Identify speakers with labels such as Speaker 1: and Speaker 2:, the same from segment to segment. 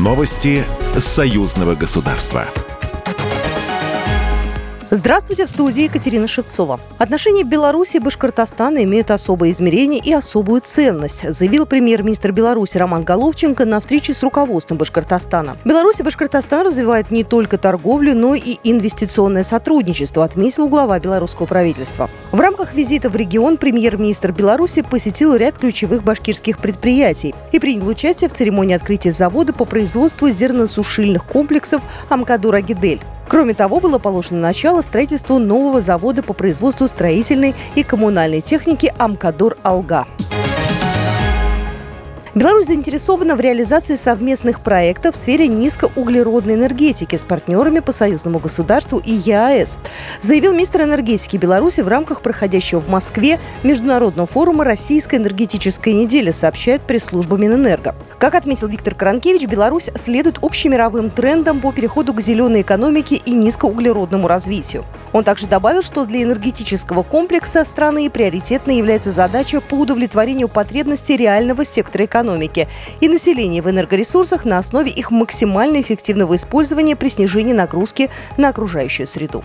Speaker 1: Новости союзного государства.
Speaker 2: Здравствуйте, в студии Екатерина Шевцова. Отношения Беларуси и Башкортостана имеют особое измерение и особую ценность, заявил премьер-министр Беларуси Роман Головченко на встрече с руководством Башкортостана. Беларусь и Башкортостан развивают не только торговлю, но и инвестиционное сотрудничество, отметил глава белорусского правительства. В рамках визита в регион премьер-министр Беларуси посетил ряд ключевых башкирских предприятий и принял участие в церемонии открытия завода по производству зерносушильных комплексов «Амкадор-Агидель». Кроме того, было положено начало строительству нового завода по производству строительной и коммунальной техники «Амкадор-Алга». Беларусь заинтересована в реализации совместных проектов в сфере низкоуглеродной энергетики с партнерами по союзному государству и ЕАЭС, заявил министр энергетики Беларуси в рамках проходящего в Москве международного форума «Российская энергетическая неделя», сообщает пресс-служба Минэнерго. Как отметил Виктор Каранкевич, Беларусь следует общемировым трендам по переходу к зеленой экономике и низкоуглеродному развитию. Он также добавил, что для энергетического комплекса страны приоритетной является задача по удовлетворению потребностей реального сектора экономики и населения в энергоресурсах на основе их максимально эффективного использования при снижении нагрузки на окружающую среду.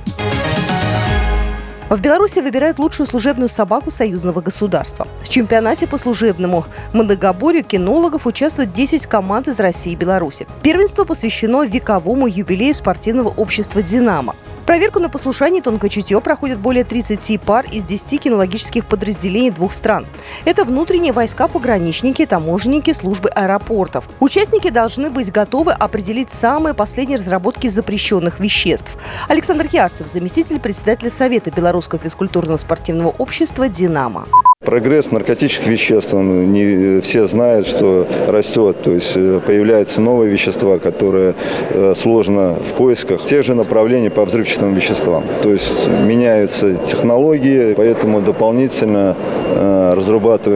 Speaker 2: В Беларуси выбирают лучшую служебную собаку союзного государства. В чемпионате по служебному многоборью кинологов участвуют 10 команд из России и Беларуси. Первенство посвящено вековому юбилею спортивного общества «Динамо». Проверку на послушание и тонкое чутье проходят более 30 пар из 10 кинологических подразделений двух стран. Это внутренние войска, пограничники, таможенники, службы аэропортов. Участники должны быть готовы определить самые последние разработки запрещенных веществ. Александр Ярцев, заместитель председателя Совета Белорусского физкультурного спортивного общества «Динамо».
Speaker 3: Прогресс наркотических веществ, не все знают, что растет. То есть появляются новые вещества, которые сложно в поисках. Тех же направлений по взрывчатым веществам. То есть меняются технологии, поэтому дополнительно разрабатываем